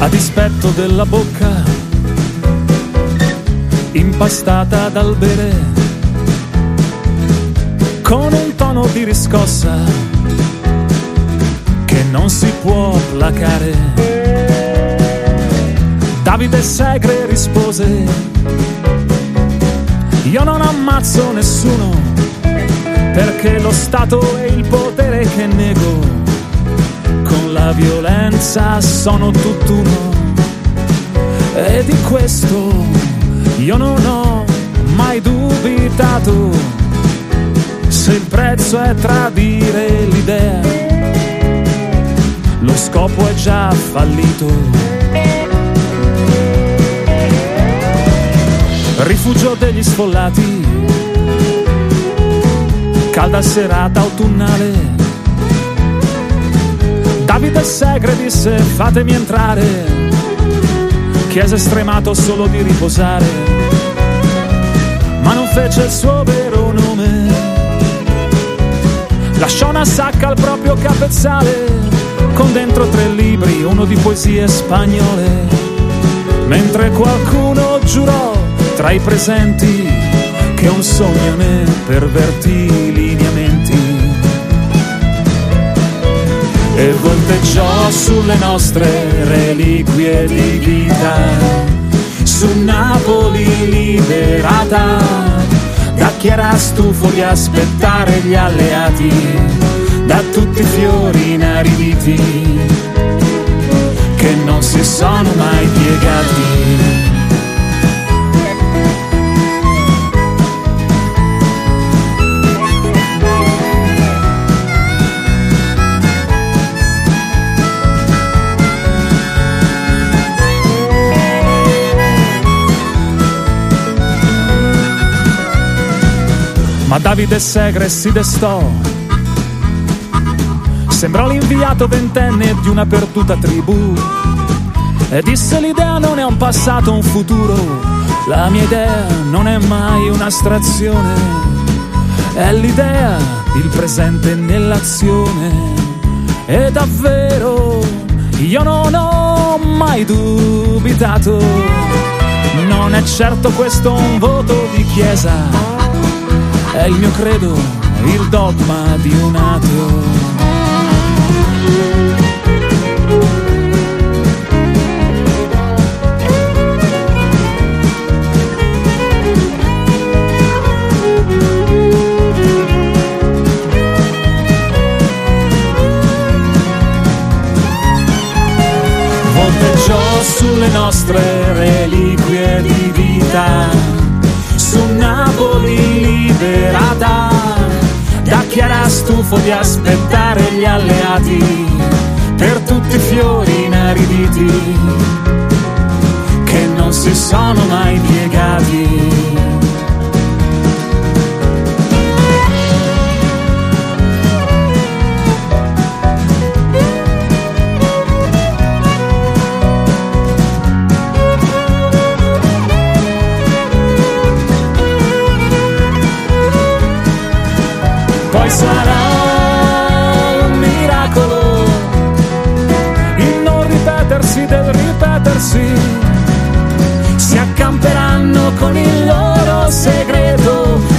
a dispetto della bocca impastata dal bere, con un tono di riscossa che non si può placare. Davide Segre rispose: io non ammazzo nessuno, perché lo Stato e il potere che nego con la violenza sono tutt'uno. E di questo io non ho mai dubitato, se il prezzo è tradire l'idea, lo scopo è già fallito. Rifugio degli sfollati, calda serata autunnale. Davide Segre disse: fatemi entrare. Chiese stremato solo di riposare, ma non fece il suo vero nome. Lasciò una sacca al proprio capezzale, con dentro 3 libri, uno di poesie spagnole, mentre qualcuno giurò tra i presenti che un sogno ne pervertì i lineamenti e volteggiò sulle nostre reliquie di vita, su Napoli liberata da chi era stufo di aspettare gli alleati, da tutti i fiori inariditi che non si sono mai piegati. Ma Davide Segre si destò, sembrò l'inviato ventenne di una perduta tribù e disse: l'idea non è un passato, un futuro, la mia idea non è mai un'astrazione, è l'idea, il presente nell'azione. E davvero io non ho mai dubitato, non è certo questo un voto di chiesa, è il mio credo, il dogma di un ateo. Volteggiò sulle nostre reliquie di vita, su Napoli liberata da chi era stufo di aspettare gli alleati, per tutti i fiori inariditi che non si sono mai piegati. Poi sarà un miracolo il non ripetersi del ripetersi, si accamperanno con il loro segreto